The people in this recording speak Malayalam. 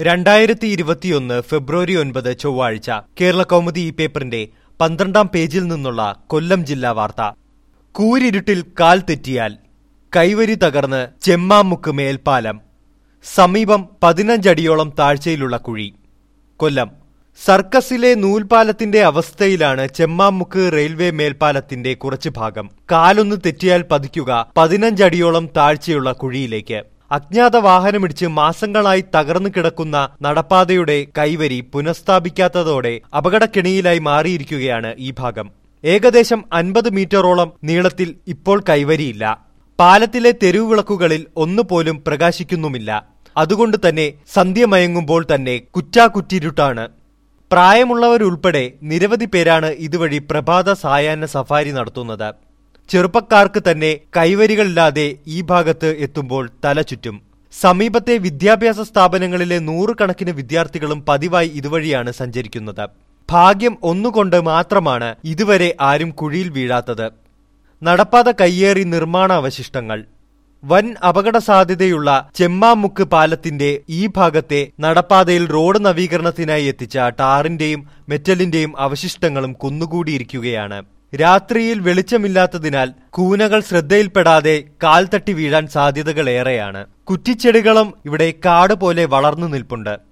2021 ഫെബ്രുവരി 9 ചൊവ്വാഴ്ച കേരള കൗമുദി ഈ പേപ്പറിന്റെ 12-ാം പേജിൽ നിന്നുള്ള കൊല്ലം ജില്ലാ വാർത്ത. കൂരിരുട്ടിൽ കാൽ തെറ്റിയാൽ കൈവരി തകർന്ന് ചെമ്മാമുക്ക് മേൽപ്പാലം, സമീപം 15 അടിയോളം താഴ്ചയിലുള്ള കുഴി. കൊല്ലം സർക്കസിലെ നൂൽപാലത്തിന്റെ അവസ്ഥയിലാണ് ചെമ്മാമുക്ക് റെയിൽവേ മേൽപ്പാലത്തിന്റെ കുറച്ചു ഭാഗം. കാലൊന്ന് തെറ്റിയാൽ പതിക്കുക 15 അടിയോളം താഴ്ചയുള്ള കുഴിയിലേക്ക്. അജ്ഞാത വാഹനമിടിച്ച് മാസങ്ങളായി തകർന്നു കിടക്കുന്ന നടപ്പാതയുടെ കൈവരി പുനഃസ്ഥാപിക്കാത്തതോടെ അപകടക്കെണിയിലായി മാറിയിരിക്കുകയാണ് ഈ ഭാഗം. ഏകദേശം 50 മീറ്ററോളം നീളത്തിൽ ഇപ്പോൾ കൈവരിയില്ല. പാലത്തിലെ തെരുവുവിളക്കുകളിൽ ഒന്നുപോലും പ്രകാശിക്കുന്നുമില്ല. അതുകൊണ്ട് തന്നെ സന്ധ്യ മയങ്ങുമ്പോൾ തന്നെ കുറ്റാകുറ്റിരുട്ടാണ്. പ്രായമുള്ളവരുൾപ്പെടെ നിരവധി പേരാണ് ഇതുവഴി പ്രഭാത സായാഹ്ന സഫാരി നടത്തുന്നത്. ചെറുപ്പക്കാർക്ക് തന്നെ കൈവരികളില്ലാതെ ഈ ഭാഗത്ത് എത്തുമ്പോൾ തലചുറ്റും. സമീപത്തെ വിദ്യാഭ്യാസ സ്ഥാപനങ്ങളിലെ 100 കണക്കിന് വിദ്യാർത്ഥികളും പതിവായി ഇതുവഴിയാണ് സഞ്ചരിക്കുന്നത്. ഭാഗ്യം ഒന്നുകൊണ്ട് മാത്രമാണ് ഇതുവരെ ആരും കുഴിയിൽ വീഴാത്തത്. നടപ്പാത കയ്യേറി നിർമ്മാണ അവശിഷ്ടങ്ങൾ. വൻ അപകട സാധ്യതയുള്ള ചെമ്മാമുക്ക് പാലത്തിന്റെ ഈ ഭാഗത്തെ നടപ്പാതയിൽ റോഡ് നവീകരണത്തിനായി എത്തിച്ച ടാറിന്റെയും മെറ്റലിന്റെയും അവശിഷ്ടങ്ങളും കുന്നുകൂടിയിരിക്കുകയാണ്. രാത്രിയിൽ വെളിച്ചമില്ലാത്തതിനാൽ കൂനകൾ ശ്രദ്ധയിൽപ്പെടാതെ കാൽ തട്ടി വീഴാൻ സാധ്യതകളേറെയാണ്. കുറ്റിച്ചെടികളും ഇവിടെ കാട് പോലെ വളർന്നു നിൽപ്പുണ്ട്.